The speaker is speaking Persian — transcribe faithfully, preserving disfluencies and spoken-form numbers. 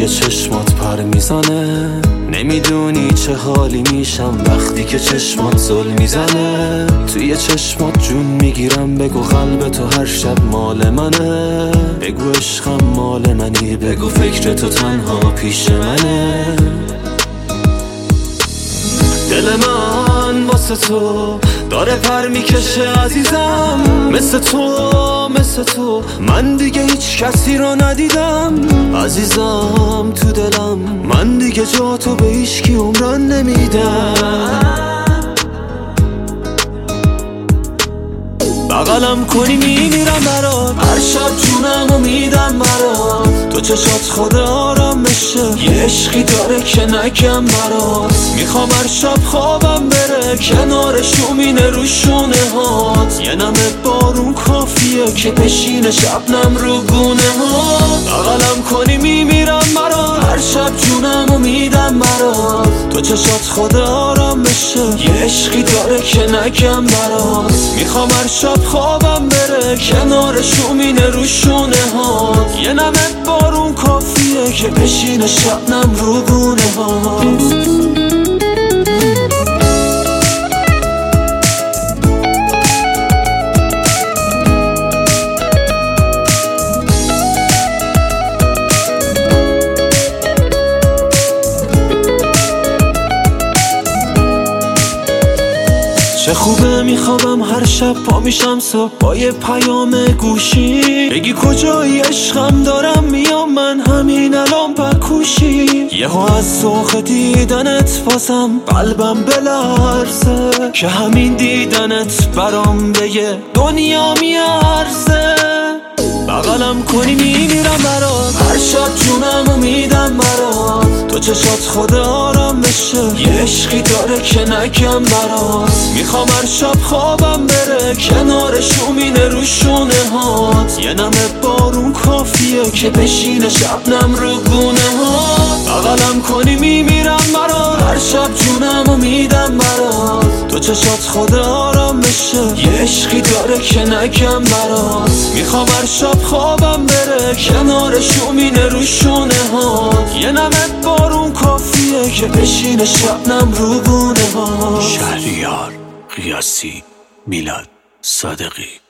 توی چشمات پر میزنه، نمیدونی چه حالی میشم وقتی که چشمات زل میزنه. توی چشمات جون میگیرم، بگو قلب تو هر شب مال منه، بگو عشقم مال منی، بگو فکر تو تنها پیش منه. دل من واسه تو داره پر میکشه عزیزم، مثل تو مثل تو من دیگه هیچ کسی رو ندیدم عزیزم. تو دلم من دیگه جا تو به هیچکی عمران نمیدم. بغلم کنی میمیرم برات، هر شب جونمو میدم برات. تو چشات خود آرام بشه، یه عشقی داره که نگم برات. میخوام هر شب خوابم بره کنار شومینه رو شونه هات. یه نمه بارون کافیه که بشینه شبنم رو گونه هات. بغلم کنی میمیرم برات، هر شب جونمو میدم برات. تو چشات خود آرام بشه، یه عشقی داره که نگم برات. میخوام هر شب خوابم بره کنار شومینه رو شونه هات. یه نمه بارون کافیه که بشینه شبنم رو گونه هات. چه خوبه میخوابم هر شب پا میشم صبح با یه پیام گوشی، بگی کجایی عشقم دارم میام من همین الان بکوشی. یهو از ذوق دیدنت بازم قلبم بلرزه، که همین دیدنت برام به یه دنیا میارزه. بغلم کنی میمیرم برات، هر شب جونمو میدم برات. تو چشات خود آرام بشه، یه عشقی داره که نگم برات. میخوام هر شب خوابم بره کنار شومینه رو شونه هات. یه نمه بارون کافیه که بشینه شبنم رو گونه هات. بغلم کنی میمیرم برات، هر شب جونمو میدم برات. تو چشات خود آرام بشه، یه عشقی داره که نگم برات. میخوام هر شب خوابم بره کنار شومینه رو شونه هات. یه نمه بارون کافیه که بشینه شبنم رو گونه هات. شهریار قیاسی، میلاد صادقی.